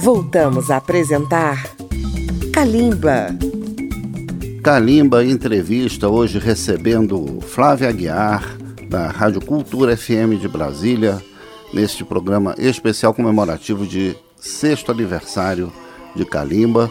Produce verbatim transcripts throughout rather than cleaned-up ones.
Voltamos a apresentar Kalimba. Kalimba Entrevista, hoje recebendo Flávia Aguiar, da Rádio Cultura F M de Brasília, neste programa especial comemorativo de sexto aniversário de Kalimba.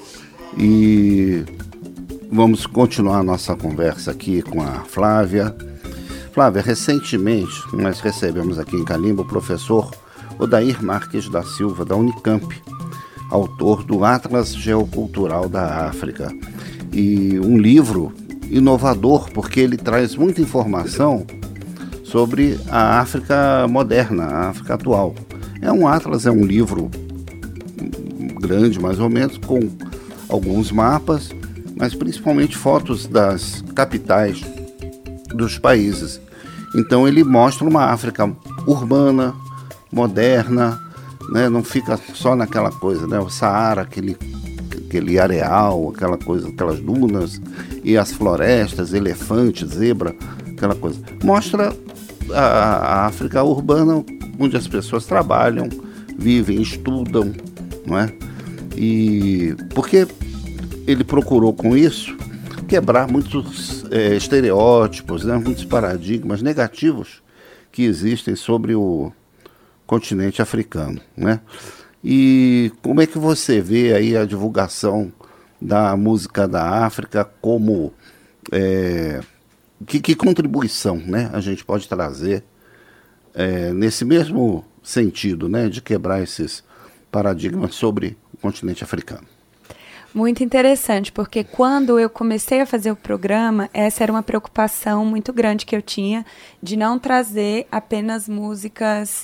E vamos continuar a nossa conversa aqui com a Flávia. Flávia, recentemente nós recebemos aqui em Kalimba o professor Odair Marques da Silva, da Unicamp, autor do Atlas Geocultural da África. E um livro inovador, porque ele traz muita informação sobre a África moderna, a África atual. É um atlas, é um livro grande, mais ou menos, com alguns mapas, mas principalmente fotos das capitais dos países. Então ele mostra uma África urbana, moderna, né? Não fica só naquela coisa, né? O Saara, aquele, aquele areal, aquela coisa, aquelas dunas, e as florestas, elefante, zebra, aquela coisa. Mostra a, a África urbana, onde as pessoas trabalham, vivem, estudam, não é? E porque ele procurou com isso quebrar muitos é, estereótipos, né? Muitos paradigmas negativos que existem sobre o continente africano, né? E como é que você vê aí a divulgação da música da África, como é, que, que contribuição, né, a gente pode trazer é, nesse mesmo sentido, né, de quebrar esses paradigmas sobre o continente africano? Muito interessante, porque quando eu comecei a fazer o programa, essa era uma preocupação muito grande que eu tinha, de não trazer apenas músicas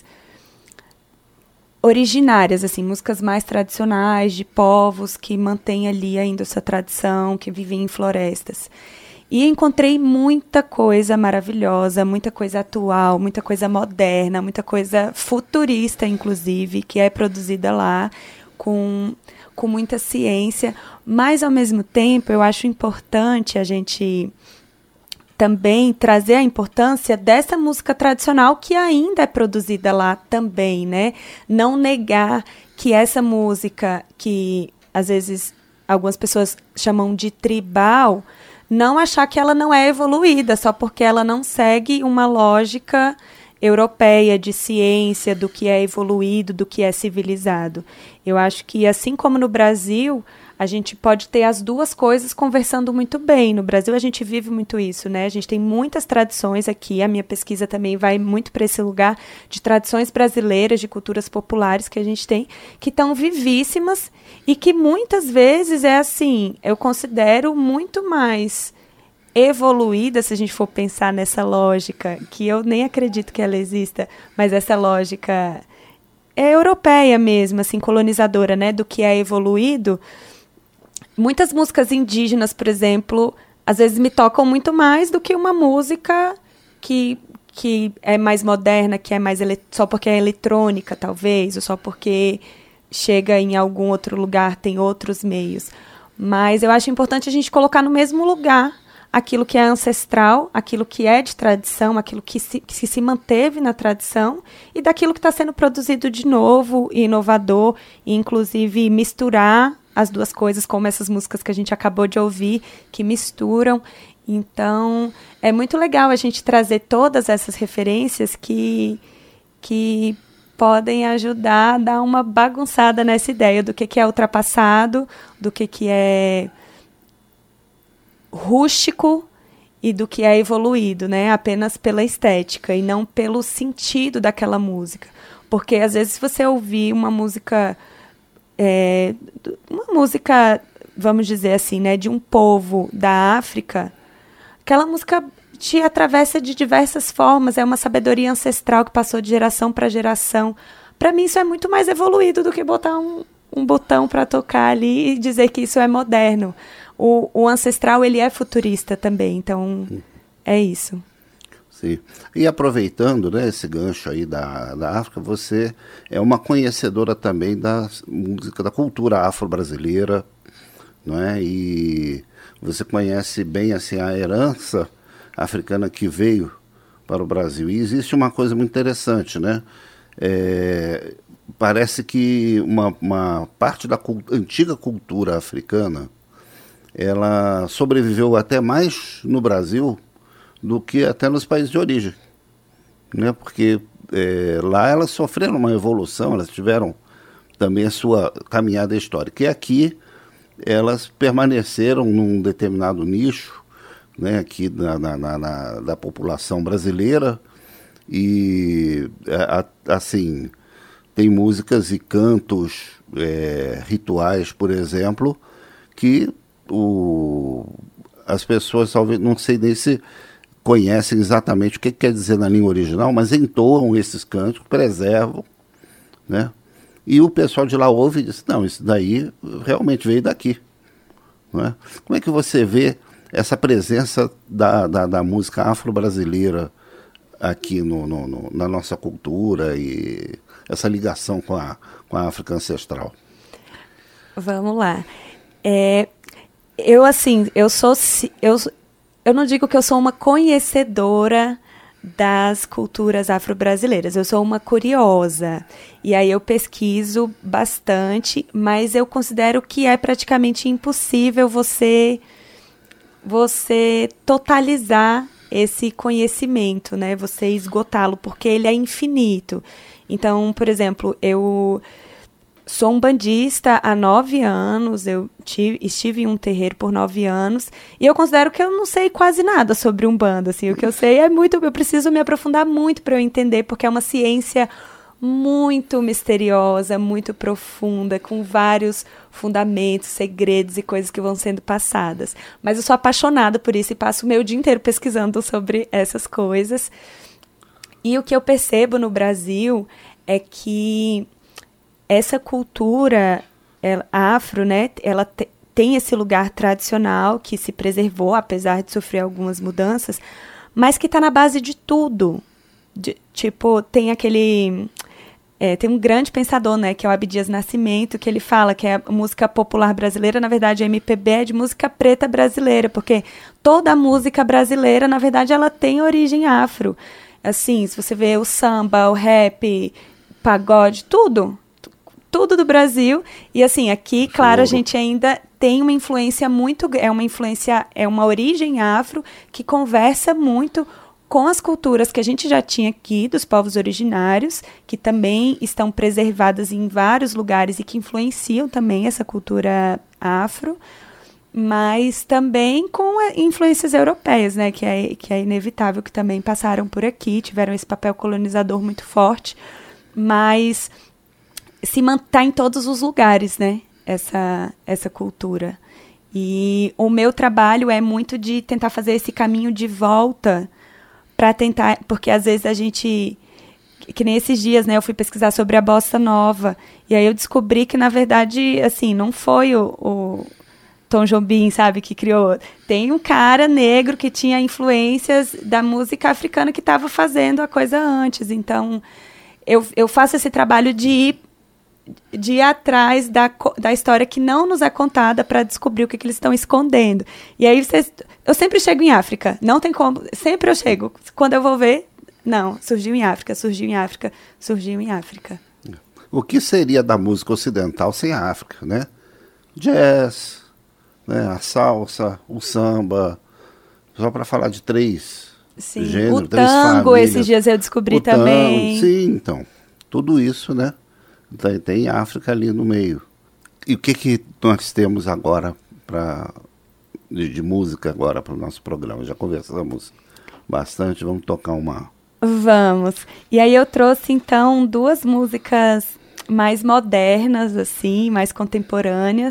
originárias, assim, músicas mais tradicionais, de povos que mantêm ali ainda essa tradição, que vivem em florestas. E encontrei muita coisa maravilhosa, muita coisa atual, muita coisa moderna, muita coisa futurista, inclusive, que é produzida lá com, com muita ciência. Mas, ao mesmo tempo, eu acho importante a gente também trazer a importância dessa música tradicional que ainda é produzida lá também, né? Não negar que essa música, que às vezes algumas pessoas chamam de tribal, não achar que ela não é evoluída, só porque ela não segue uma lógica europeia de ciência, do que é evoluído, do que é civilizado. Eu acho que, assim como no Brasil, a gente pode ter as duas coisas conversando muito bem. No Brasil a gente vive muito isso, né? A gente tem muitas tradições aqui, a minha pesquisa também vai muito para esse lugar de tradições brasileiras, de culturas populares que a gente tem, que estão vivíssimas e que muitas vezes é assim, eu considero muito mais evoluída, se a gente for pensar nessa lógica, que eu nem acredito que ela exista, mas essa lógica é europeia mesmo, assim, colonizadora, né, do que é evoluído. Muitas músicas indígenas, por exemplo, às vezes me tocam muito mais do que uma música que, que é mais moderna, que é mais ele- só porque é eletrônica, talvez, ou só porque chega em algum outro lugar, tem outros meios. Mas eu acho importante a gente colocar no mesmo lugar aquilo que é ancestral, aquilo que é de tradição, aquilo que se, que se manteve na tradição, e daquilo que está sendo produzido de novo e inovador, e inclusive misturar as duas coisas, como essas músicas que a gente acabou de ouvir, que misturam. Então, é muito legal a gente trazer todas essas referências que, que podem ajudar a dar uma bagunçada nessa ideia do que, que é ultrapassado, do que, que é rústico e do que é evoluído, né? Apenas pela estética e não pelo sentido daquela música. Porque, às vezes, se você ouvir uma música... É, uma música, vamos dizer assim, né, de um povo da África, aquela música te atravessa de diversas formas, é uma sabedoria ancestral que passou de geração para geração. Para mim isso é muito mais evoluído do que botar um, um botão para tocar ali e dizer que isso é moderno. O, o ancestral, ele é futurista também, então é isso. Sim. E aproveitando, né, esse gancho aí da, da África, você é uma conhecedora também da música, da cultura afro-brasileira, não é? E você conhece bem assim, a herança africana que veio para o Brasil. E existe uma coisa muito interessante, né? É, parece que uma, uma parte da cult- antiga cultura africana, ela sobreviveu até mais no Brasil do que até nos países de origem, né? Porque é, lá elas sofreram uma evolução, elas tiveram também a sua caminhada histórica. E aqui elas permaneceram num determinado nicho, né, aqui na, na, na, na, da população brasileira, e a, a, assim, tem músicas e cantos é, rituais, por exemplo, que o, as pessoas talvez não sei nem se conhecem exatamente o que quer dizer na língua original, mas entoam esses cantos, preservam, né? E o pessoal de lá ouve e diz, não, isso daí realmente veio daqui, não é? Como é que você vê essa presença da, da, da música afro-brasileira aqui no, no, no, na nossa cultura e essa ligação com a, com a África ancestral? Vamos lá. É, eu, assim, eu sou... Eu, eu não digo que eu sou uma conhecedora das culturas afro-brasileiras, eu sou uma curiosa. E aí eu pesquiso bastante, mas eu considero que é praticamente impossível você, você totalizar esse conhecimento, né? Você esgotá-lo, porque ele é infinito. Então, por exemplo, eu sou um bandista há nove anos, eu tive, estive em um terreiro por nove anos, e eu considero que eu não sei quase nada sobre Umbanda, assim, o que eu sei é muito, eu preciso me aprofundar muito para eu entender, porque é uma ciência muito misteriosa, muito profunda, com vários fundamentos, segredos e coisas que vão sendo passadas. Mas eu sou apaixonada por isso e passo o meu dia inteiro pesquisando sobre essas coisas. E o que eu percebo no Brasil é que essa cultura ela, afro, né, ela te, tem esse lugar tradicional que se preservou, apesar de sofrer algumas mudanças, mas que está na base de tudo. De, tipo, tem aquele... É, tem um grande pensador, né, que é o Abdias Nascimento, que ele fala que a música popular brasileira, na verdade, a M P B é de música preta brasileira, porque toda a música brasileira, na verdade, ela tem origem afro. Assim, se você vê o samba, o rap, pagode, tudo... tudo do Brasil, e assim, aqui, claro, a gente ainda tem uma influência muito, é uma influência, é uma origem afro, que conversa muito com as culturas que a gente já tinha aqui, dos povos originários, que também estão preservadas em vários lugares e que influenciam também essa cultura afro, mas também com influências europeias, né, que é, que é inevitável, que também passaram por aqui, tiveram esse papel colonizador muito forte, mas... se manter em todos os lugares, né, essa, essa cultura. E o meu trabalho é muito de tentar fazer esse caminho de volta para tentar, porque às vezes a gente, que nem esses dias, né, eu fui pesquisar sobre a bossa nova, e aí eu descobri que, na verdade, assim, não foi o, o Tom Jobim, sabe, que criou. Tem um cara negro que tinha influências da música africana que estava fazendo a coisa antes. Então, eu, eu faço esse trabalho de ir de ir atrás da, da história que não nos é contada para descobrir o que, que eles estão escondendo. E aí, vocês, eu sempre chego em África. Não tem como. Sempre eu chego. Quando eu vou ver, não. Surgiu em África, surgiu em África, surgiu em África. O que seria da música ocidental sem a África, né? Jazz, né? A salsa, o samba. Só para falar de três Sim. gêneros, o três tango, famílias. esses dias eu descobri o também. Tango, sim, então. Tudo isso, né? Tem, tem África ali no meio. E o que, que nós temos agora pra, de, de música agora para o nosso programa? Já conversamos bastante, vamos tocar uma... Vamos. E aí eu trouxe, então, duas músicas mais modernas, assim, mais contemporâneas,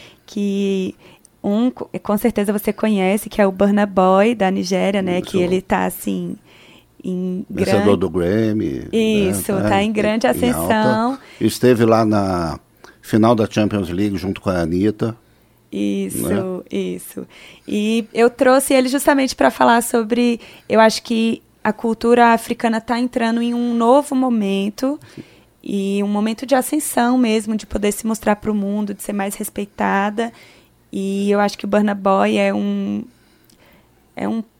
que um, com certeza você conhece, que é o Burna Boy, da Nigéria, né? Isso. Que ele tá, assim... Vencedor grande... do Grammy. Isso, está né? tá em grande em, ascensão. Em Esteve lá na final da Champions League junto com a Anitta. Isso, né? isso. E eu trouxe ele justamente para falar sobre... Eu acho que a cultura africana está entrando em um novo momento, e um momento de ascensão mesmo, de poder se mostrar para o mundo, de ser mais respeitada. E eu acho que o Burna Boy é um... É um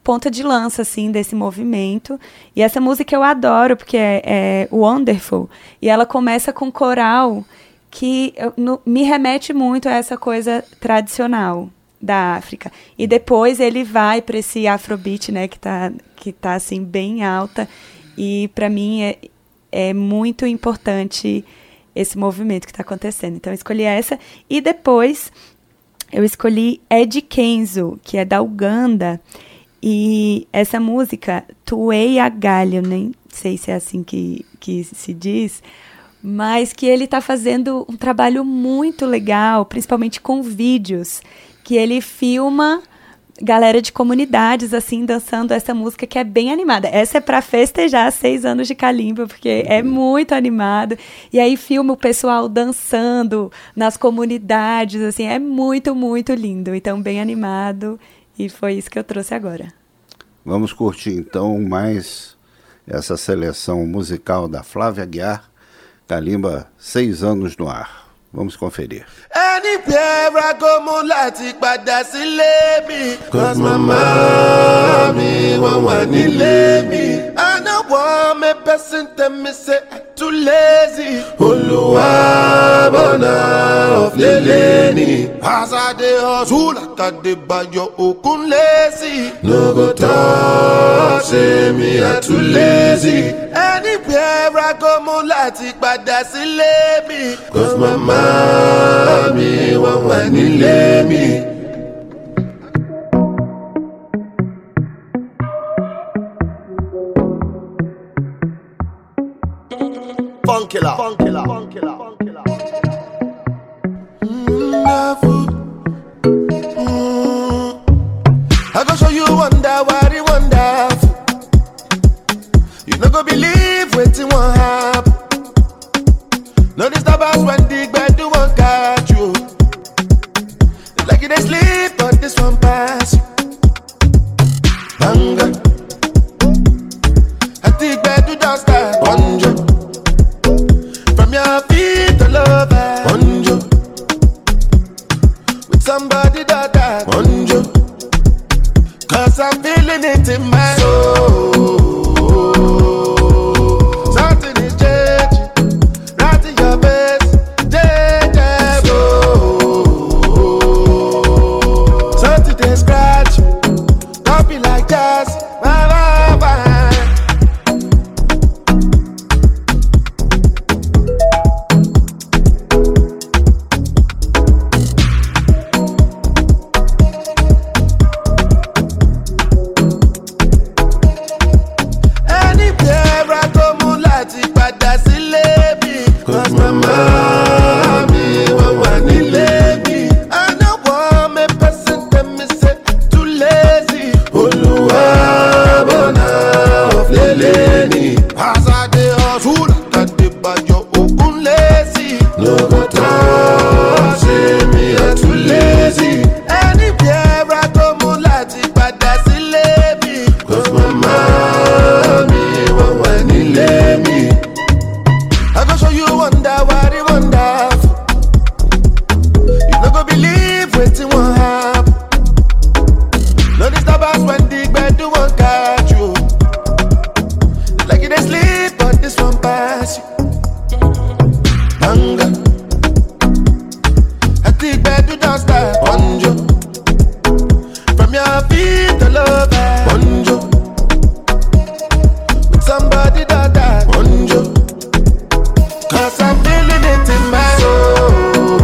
ponta de lança, assim, desse movimento. E essa música eu adoro, porque é, é Wonderful. E ela começa com coral que eu, no, me remete muito a essa coisa tradicional da África. E depois ele vai para esse afrobeat, né, que tá, que tá, assim, bem alta. E, para mim, é, é muito importante esse movimento que está acontecendo. Então, eu escolhi essa. E depois, eu escolhi Ed Kenzo, que é da Uganda. E essa música, Tuei Agalho, nem sei se é assim que, que se diz, mas que ele está fazendo um trabalho muito legal, principalmente com vídeos, que ele filma galera de comunidades, assim, dançando essa música que é bem animada. Essa é para festejar seis anos de Kalimba, porque é muito animado. E aí filma o pessoal dançando nas comunidades, assim, é muito, muito lindo. Então, bem animado. E foi isso que eu trouxe agora. Vamos curtir, então, mais essa seleção musical da Flávia Aguiar, Kalimba, seis anos no ar. Vamos conferir. Anywhere I go, mo láti padà sílé mi. Cause my mommy won't want to leave me. I know one me person tell me say I'm too lazy. Olúwa bọ̀nà of leleni. As I dey hustle, like I dey buy your okun lazy. No go talk, say me I'm too lazy. Anywhere I go, mo láti padà sílé mi. Cause my mommy won't want to leave me. Funkilla, funkilla, funkilla, funkilla. Wonderful. Mm. I go show you wonder, what it wonderful. You no go believe wetin won't happen. No disturb us when the bed do won't catch you. It's like you dey sleep, but this one pass you. Banga. I think bed do just start wonder. From your feet all over wonder. With somebody that that wonder. Cause I'm feeling it in my soul. Something is changing. Right in your face. Change oh. Something they scratch. Don't be like that. Bye, bye, bye. Cause my mommy won't want to leave me. I know one me person tell me say too lazy. Olúwa bọ̀nà of leleni. As I dey hustle, like I dey buy your okun lazy. No go talk, say me I'm too lazy. Anywhere I go, mo láti padà sílé mi. Cause my mommy won't want to leave me. I go show you wonder, what it wonderful. You no go believe wetin won't happen. No disturb us when the bed do won't catch you. It's like you dey sleep, but this one pass you. Banga. I think bed do just start wonder. From your feet all over wonder. With somebody that that wonder. Cause I'm feeling it in my soul.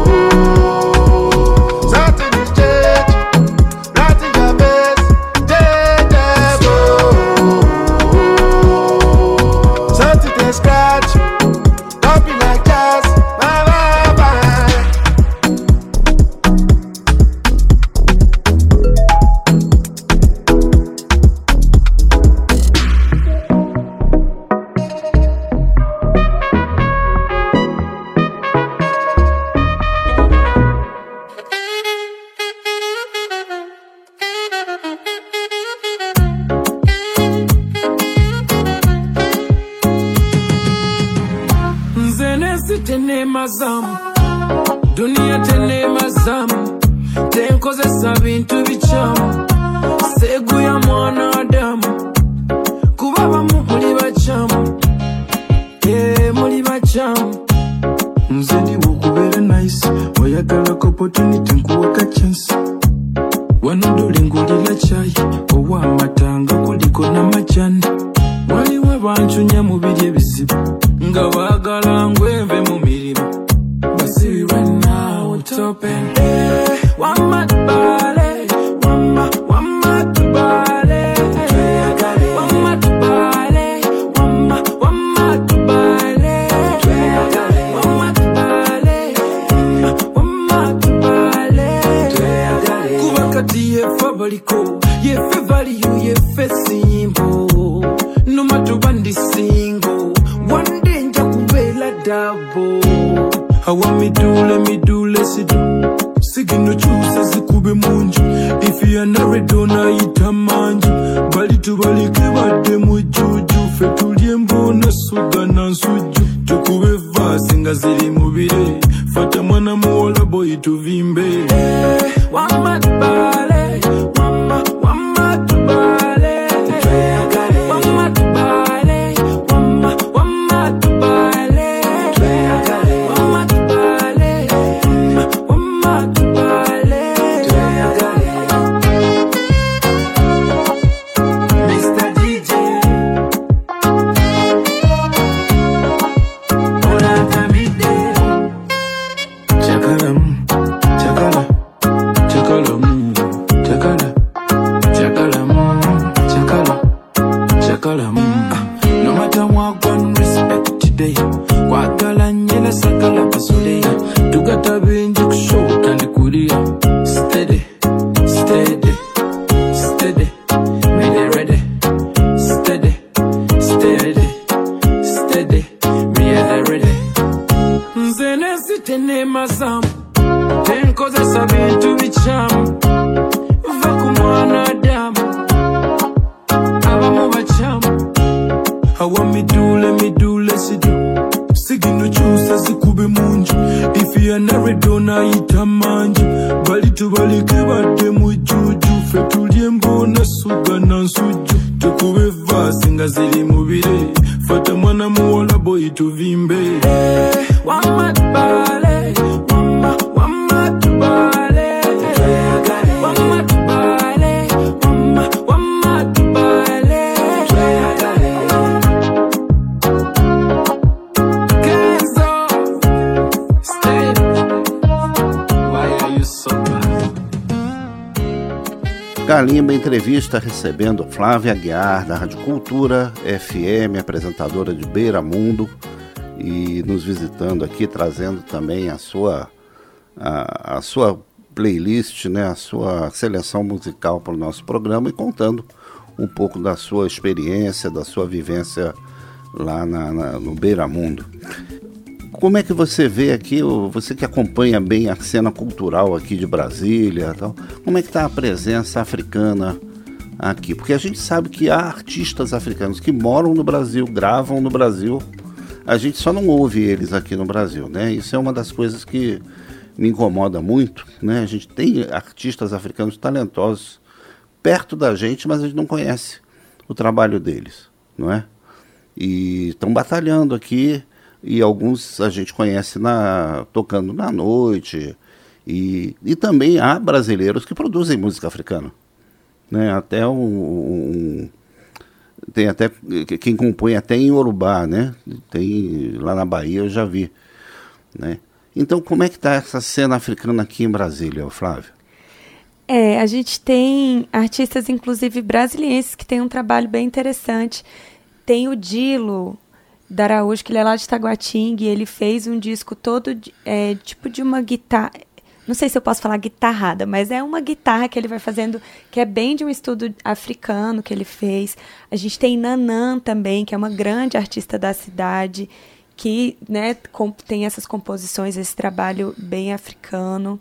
Something is changing. Right in your face. Change oh. Something they scratch. Don't be like that. Bye, bye, bye. Tene mazamu dunia tene mazamu tenkozesa bintu bichamu seguya mwana Adamu kubaba muli bachamu eh muli bachamu nze ndi bukubera nice oyagala opportunity nkuwaka chance wanodole ngulira chai owa matanga kuliko na majani waliwo banchunya mu biri ebizibu nga baagala ngweve mu mirimu basibi right now topen wamatbale wama wamatbale wamatbale wama wamatbale wamatbale wamatbale kuba kati yefa baliko yefe value yefe simple no matter bandi single one day nja kubela double hawa midule midule sidu sigino chusa zikube munju if you are not dona itamanju bali tubalike bade mujuju fetulie mbona suga na nsuju tukube vasi nga ziri mubire fata mwana muola boy tuvimbe hey, wamatbale wama wamatbale wamatbale wama wamatbale wamatbale wamatbale mister D J Ola Kamide Chakaram Chakala Chakalam Chakala Chakalam Chakala Chakalam no matter what one respect today kwagala nyela sakala pasule tugata benje kusho kandi kulia steady steady steady ready ready steady steady steady ready ready nzene sitene mazam tenkoza sabintu bicham vakumwana Adamu abamu bachamu hawa midule midule sidu sigino chusa zikube munju if you are not dona itamanju bali tubalike bade mujuju fetulie mbona suga na nsuju tukube vasi nga ziri mubire fata mwana muola boy tuvimbe hey, wamatbale wama wamatbale wamatbale wama wamatbale Kenzo stay why are you so bad Kalimba entrevista recebendo Flávia Aguiar, da Rádio Cultura F M, apresentadora de Beira Mundo, e nos visitando aqui, trazendo também a sua, a, a sua playlist, né, a sua seleção musical para o nosso programa e contando um pouco da sua experiência, da sua vivência lá na, na, no Beira Mundo. Como é que você vê aqui, você que acompanha bem a cena cultural aqui de Brasília, tal, como é que está a presença africana aqui? Porque a gente sabe que há artistas africanos que moram no Brasil, gravam no Brasil, a gente só não ouve eles aqui no Brasil, né? Isso é uma das coisas que me incomoda muito, né? A gente tem artistas africanos talentosos perto da gente, mas a gente não conhece o trabalho deles, não é? E estão batalhando aqui, e alguns a gente conhece na, tocando na noite, e, e também há brasileiros que produzem música africana, né? Até um, um tem até quem compõe até em Yorubá, né? Tem lá na Bahia, eu já vi, né? Então, como é que está essa cena africana aqui em Brasília, Flávio? É, a gente tem artistas, inclusive brasilienses, que tem um trabalho bem interessante. Tem o Dilo da Araújo, que ele é lá de Taguatinga, e ele fez um disco todo de, é, tipo de uma guitarra, não sei se eu posso falar guitarrada, mas é uma guitarra que ele vai fazendo, que é bem de um estudo africano que ele fez. A gente tem Nanã também, que é uma grande artista da cidade, que, né, com, tem essas composições, esse trabalho bem africano.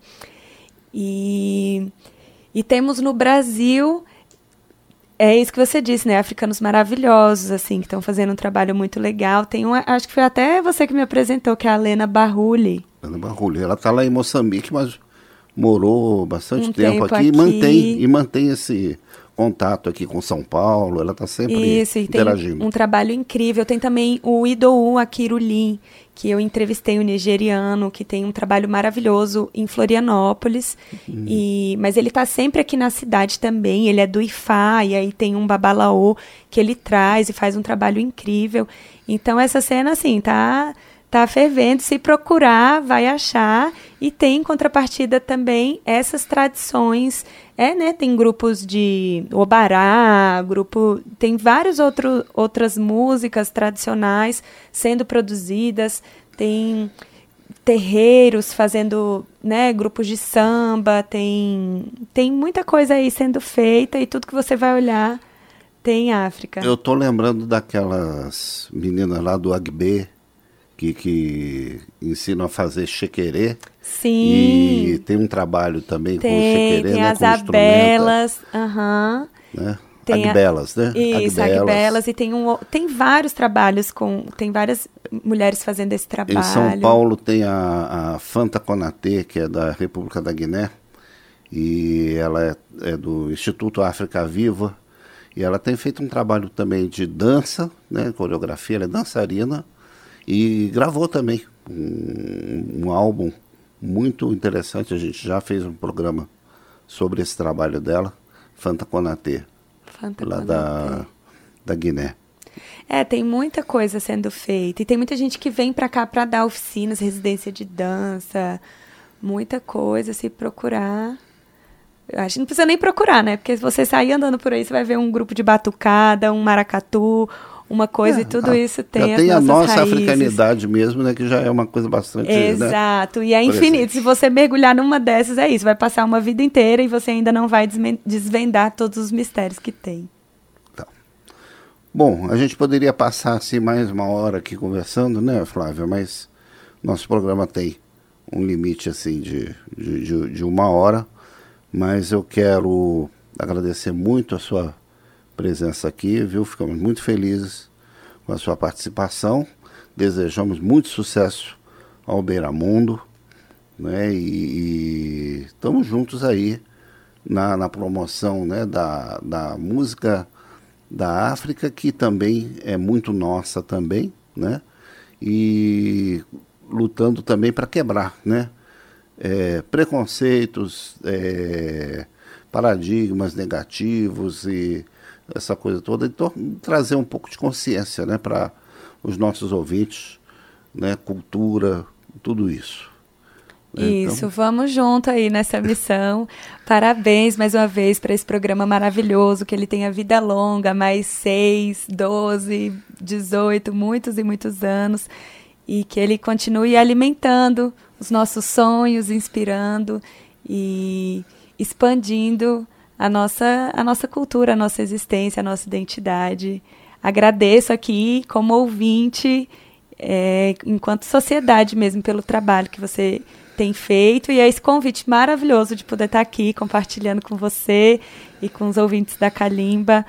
E, e temos no Brasil, é isso que você disse, né, africanos maravilhosos, assim, que estão fazendo um trabalho muito legal. Tem uma, acho que foi até você que me apresentou, que é a Lena Barrulli. Lena Barrulli, ela está lá em Moçambique, mas morou bastante Um tempo, tempo aqui, e aqui. mantém, e mantém esse contato aqui com São Paulo, ela está sempre Isso, e interagindo. tem um trabalho incrível. Tem também o Idowu Akirulin, que eu entrevistei, o nigeriano, que tem um trabalho maravilhoso em Florianópolis. Uhum. E, mas ele está sempre aqui na cidade também. Ele é do Ifá, e aí tem um babalaô que ele traz e faz um trabalho incrível. Então, essa cena, assim, tá... Tá fervendo, se procurar, vai achar. E tem em contrapartida também essas tradições. É, né? Tem grupos de Obará, grupo, tem várias outro, outras músicas tradicionais sendo produzidas. Tem terreiros fazendo, né, grupos de samba. Tem, tem muita coisa aí sendo feita e tudo que você vai olhar tem África. Eu tô lembrando daquelas meninas lá do Agbe, Que, que ensinam a fazer chequerê. Sim. E tem um trabalho também tem, com o chequerê, tem né? as com abelas. Aham. Né? Tem a- Agbelas, né? Isso, agbelas. E tem, um, o- tem vários trabalhos com... Tem várias mulheres fazendo esse trabalho. Em São Paulo tem a, a Fanta Konatê, que é da República da Guiné. E ela é, é do Instituto África Viva. E ela tem feito um trabalho também de dança, né? Coreografia, ela é dançarina. E gravou também um, um álbum muito interessante. A gente já fez um programa sobre esse trabalho dela, Fanta Konatê, Fanta lá Konatê. da, da Guiné. É, tem muita coisa sendo feita. E tem muita gente que vem pra cá pra dar oficinas, residência de dança. Muita coisa, se procurar. Eu acho que não precisa nem procurar, né? Porque se você sair andando por aí, você vai ver um grupo de batucada, um maracatu... Uma coisa É, e tudo a- isso tem já as tem a nossas nossa raízes. africanidade mesmo, né? Que já é uma coisa bastante... né, Exato, e é presente. infinito. Se você mergulhar numa dessas, é isso. Vai passar uma vida inteira e você ainda não vai desmen- desvendar todos os mistérios que tem. Bom, a gente poderia passar assim mais uma hora aqui conversando, né, Flávia? Mas nosso programa tem um limite assim de, de, de, de uma hora. Mas eu quero agradecer muito a sua presença aqui, viu? Ficamos muito felizes com a sua participação. Desejamos muito sucesso ao Beiramundo, né? E, e estamos juntos aí na, na promoção, né, da, da música da África, que também é muito nossa também, né? E lutando também para quebrar, né? É, preconceitos, é, paradigmas negativos e essa coisa toda, então trazer um pouco de consciência, né, para os nossos ouvintes, né, cultura, tudo isso. Né? Isso, Então, vamos junto aí nessa missão. Parabéns mais uma vez para esse programa maravilhoso, que ele tenha vida longa, mais seis, doze, dezoito, muitos e muitos anos, e que ele continue alimentando os nossos sonhos, inspirando e expandindo a nossa, a nossa cultura, a nossa existência, a nossa identidade. Agradeço aqui, como ouvinte, é, enquanto sociedade mesmo, pelo trabalho que você tem feito, e é esse convite maravilhoso de poder estar aqui compartilhando com você e com os ouvintes da Kalimba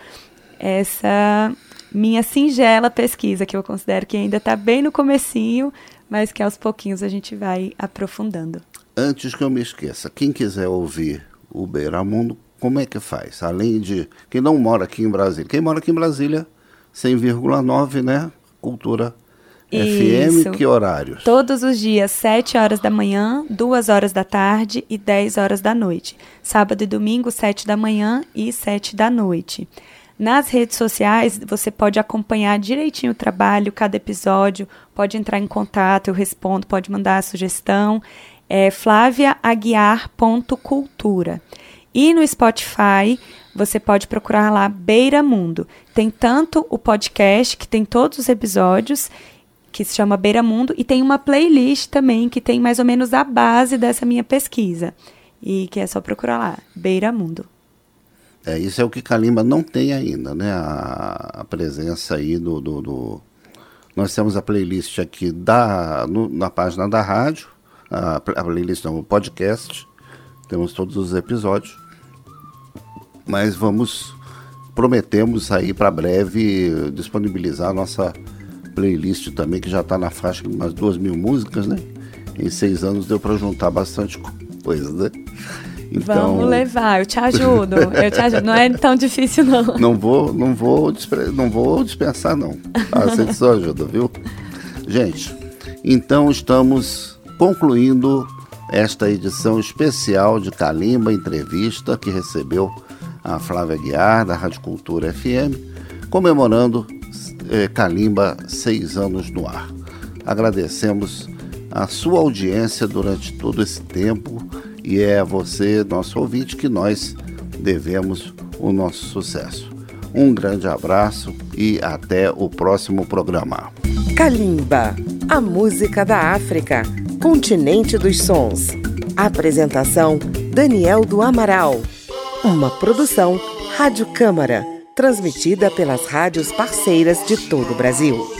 essa minha singela pesquisa, que eu considero que ainda está bem no comecinho, mas que aos pouquinhos a gente vai aprofundando. antes que eu me esqueça, quem quiser ouvir o Beiramundo, como é que faz? Além de quem não mora aqui em Brasília. Quem mora aqui em Brasília, cem vírgula nove, né? Cultura F M, Isso. que horários? Todos os dias, sete horas da manhã, duas horas da tarde e dez horas da noite. Sábado e domingo, sete da manhã e sete da noite. Nas redes sociais, você pode acompanhar direitinho o trabalho, cada episódio, pode entrar em contato, eu respondo, pode mandar a sugestão. É flávia aguiar ponto cultura. E no Spotify, você pode procurar lá Beiramundo. Tem tanto o podcast, que tem todos os episódios, que se chama Beiramundo, e tem uma playlist também, que tem mais ou menos a base dessa minha pesquisa. E que é só procurar lá, Beiramundo. É, isso é o que Kalimba não tem ainda, né? A, a presença aí do, do, do... Nós temos a playlist aqui da, no, na página da rádio, a, a playlist não, o podcast, temos todos os episódios, mas vamos, prometemos aí para breve disponibilizar a nossa playlist também, que já está na faixa de umas duas mil músicas, né? Em seis anos deu para juntar bastante coisa, né? Então, vamos levar, eu te ajudo, eu te ajudo. Não é tão difícil, não. Não vou, não vou, não vou dispensar, não. Aceito sua ajuda, viu? Gente, então estamos concluindo esta edição especial de Calimba Entrevista, que recebeu a Flávia Aguiar, da Rádio Cultura F M, comemorando eh, Calimba seis anos no ar. Agradecemos a sua audiência durante todo esse tempo e é a você, nosso ouvinte, que nós devemos o nosso sucesso. Um grande abraço e até o próximo programa. Calimba, a música da África, continente dos sons. Apresentação, Daniel do Amaral. Uma produção Rádio Câmara, transmitida pelas rádios parceiras de todo o Brasil.